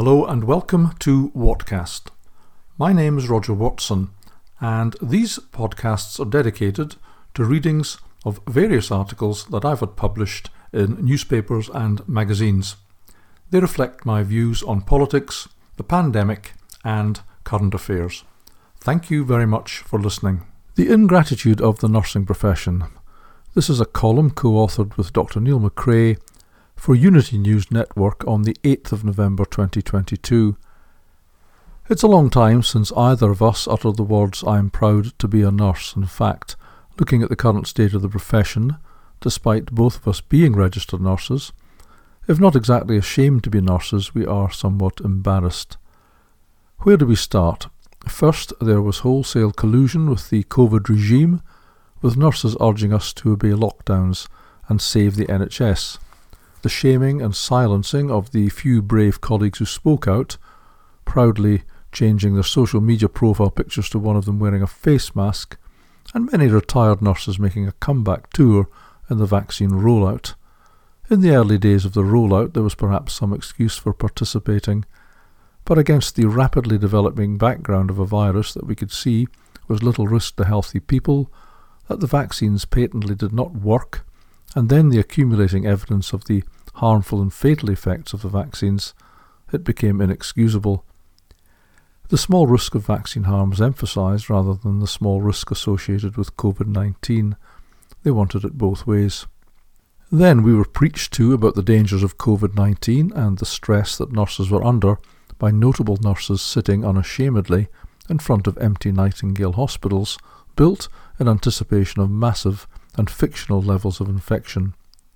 Hello and welcome to Whatcast. My name is Roger Watson, and these podcasts are dedicated to readings of various articles that I've had published in newspapers and magazines. They reflect my views on politics, the pandemic, and current affairs. Thank you very much for listening. The Ingratitude of the Nursing Profession. This is a column co-authored with Dr. Neil McRae for Unity News Network on the 8th of November 2022. It's a long time since either of us uttered the words "I am proud to be a nurse." In fact, looking at the current state of the profession, despite both of us being registered nurses, if not exactly ashamed to be nurses, we are somewhat embarrassed. Where do we start? First, there was wholesale collusion with the COVID regime, with nurses urging us to obey lockdowns and save the NHS. The shaming and silencing of the few brave colleagues who spoke out, proudly changing their social media profile pictures to one of them wearing a face mask, and many retired nurses making a comeback tour in the vaccine rollout. In the early days of the rollout, there was perhaps some excuse for participating, but against the rapidly developing background of a virus that we could see was little risk to healthy people, that the vaccines patently did not work, and then the accumulating evidence of the harmful and fatal effects of the vaccines, it became inexcusable. The small risk of vaccine harm was emphasised rather than the small risk associated with COVID-19. They wanted it both ways. Then we were preached to about the dangers of COVID-19 and the stress that nurses were under by notable nurses sitting unashamedly in front of empty Nightingale hospitals, built in anticipation of massive and fictional levels of infection.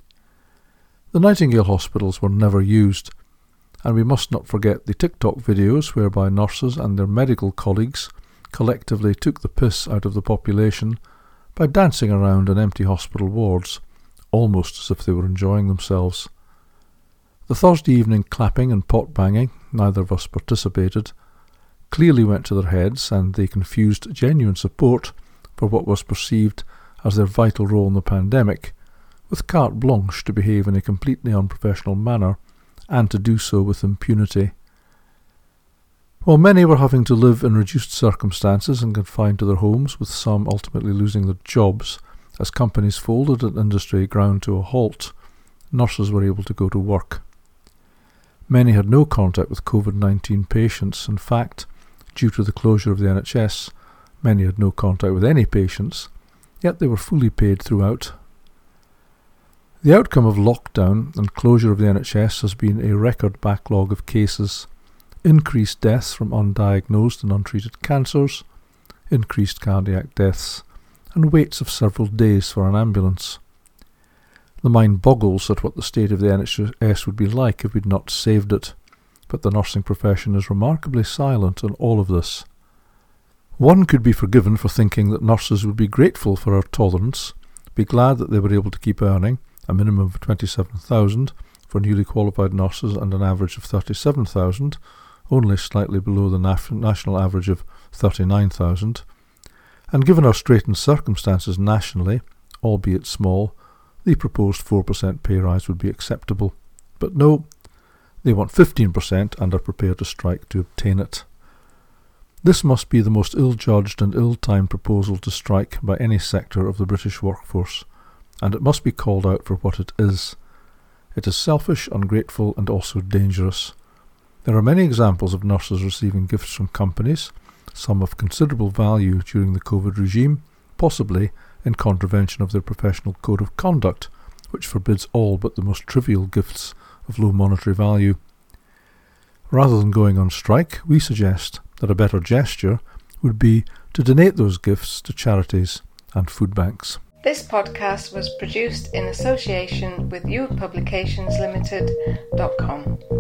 The Nightingale hospitals were never used, and we must not forget the TikTok videos whereby nurses and their medical colleagues collectively took the piss out of the population by dancing around in empty hospital wards, almost as if they were enjoying themselves. The Thursday evening clapping and pot banging, neither of us participated, clearly went to their heads, and they confused genuine support for what was perceived as their vital role in the pandemic, with carte blanche to behave in a completely unprofessional manner, and to do so with impunity. While many were having to live in reduced circumstances and confined to their homes, with some ultimately losing their jobs, as companies folded and industry ground to a halt, nurses were able to go to work. Many had no contact with COVID-19 patients. In fact, due to the closure of the NHS, many had no contact with any patients, yet they were fully paid throughout. The outcome of lockdown and closure of the NHS has been a record backlog of cases, increased deaths from undiagnosed and untreated cancers, increased cardiac deaths, and waits of several days for an ambulance. The mind boggles at what the state of the NHS would be like if we'd not saved it, but the nursing profession is remarkably silent on all of this. One could be forgiven for thinking that nurses would be grateful for our tolerance, be glad that they were able to keep earning a minimum of $27,000 for newly qualified nurses and an average of $37,000, only slightly below the national average of $39,000. And given our straitened circumstances nationally, albeit small, the proposed 4% pay rise would be acceptable. But no, they want 15% and are prepared to strike to obtain it. This must be the most ill-judged and ill-timed proposal to strike by any sector of the British workforce, and it must be called out for what it is. It is selfish, ungrateful, and also dangerous. There are many examples of nurses receiving gifts from companies, some of considerable value during the COVID regime, possibly in contravention of their professional code of conduct, which forbids all but the most trivial gifts of low monetary value. Rather than going on strike, we suggest that a better gesture would be to donate those gifts to charities and food banks. This podcast was produced in association with youthpublicationslimited.com.